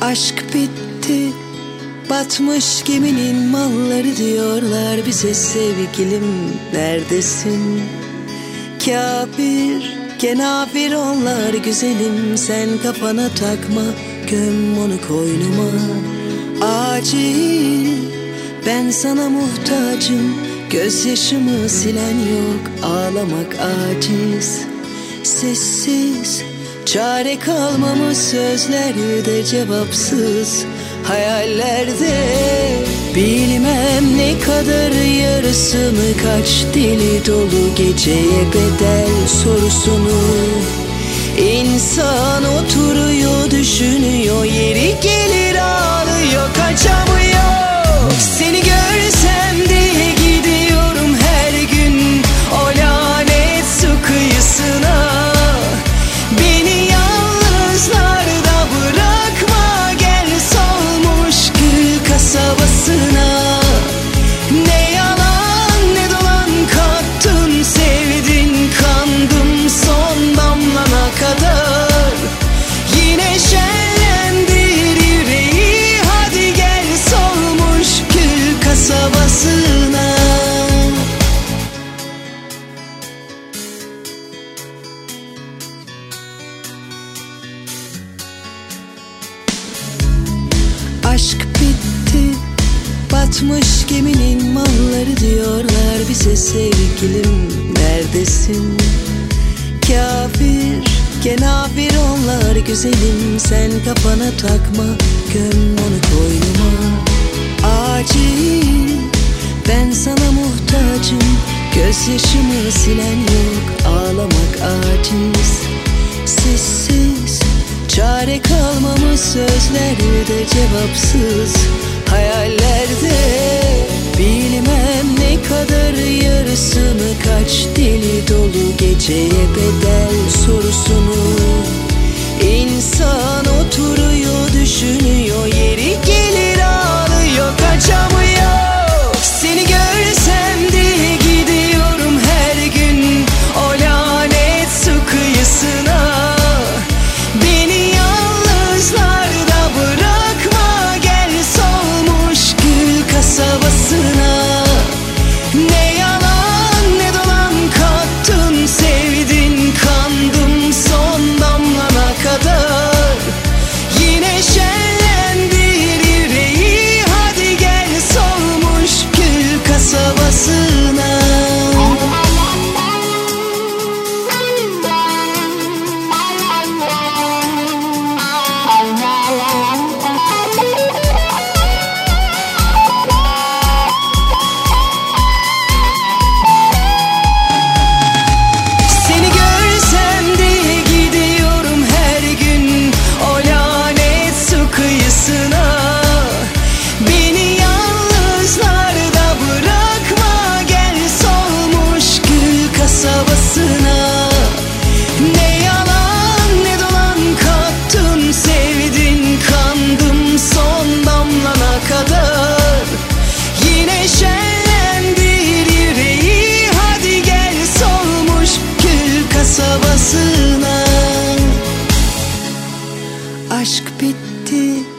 Aşk bitti, batmış geminin malları diyorlar bize sevgilim neredesin? Kafir, kenafir onlar güzelim, sen kafana takma, göm onu koynuma. Acil, ben sana muhtacım, gözyaşımı silen yok, ağlamak aciz. Sessiz, çare kalmamış sözlerde cevapsız hayallerde. Bilmem ne kadar yarısı mı, kaç dili dolu geceye bedel sorusunu. İnsan oturuyor düşünüyor, yeri gelir ağlıyor, kaçamıyor. Seni görsem diye gidiyorum her gün o lanet su kıyısına. Beni yalnızlarda bırakma, gel solmuş gül kasabasına. Ne yalan ne dolan kattın, sevdin kandım son damlana kadar. Yine şenlendir yüreği, hadi gel solmuş gül kasabasına. Aşk bitti, batmış geminin malları diyorlar bize sevgilim neredesin? Kafir, kenafir onlar güzelim, sen kafana takma, göm onu koynuma. Acil, ben sana muhtacım, gözyaşımı silen yok, ağlamak aciz. Sessiz, çare kalmamış sözlerde cevapsız hayallerde. Bilmem ne kadar yarısı mı, kaç dili dolu geceye bedel sorusunu. İnsan oturuyor düşünüyor, yeri gelir ağlıyor, kaçamıyor. Seni görsem diye gidiyorum her gün o lanet su kıyısına. Beni yalnızlarda bırakma, gel solmuş gül kasabasına. Ne yalan ne dolan kattın, sevdin kandım son damlana kadar. Yine şenlendir yüreği, hadi gel solmuş gül kasabasına. Seni görsem diye gidiyorum her gün o lanet su kıyısına. Beni yalnızlarda bırakma, gel solmuş gül kasabasına. Ne yalan ne dolan kattın, sevdin kandım son damlana kadar. Yine şenlendir yüreği, hadi gel solmuş gül kasabasına. Aşk bitti,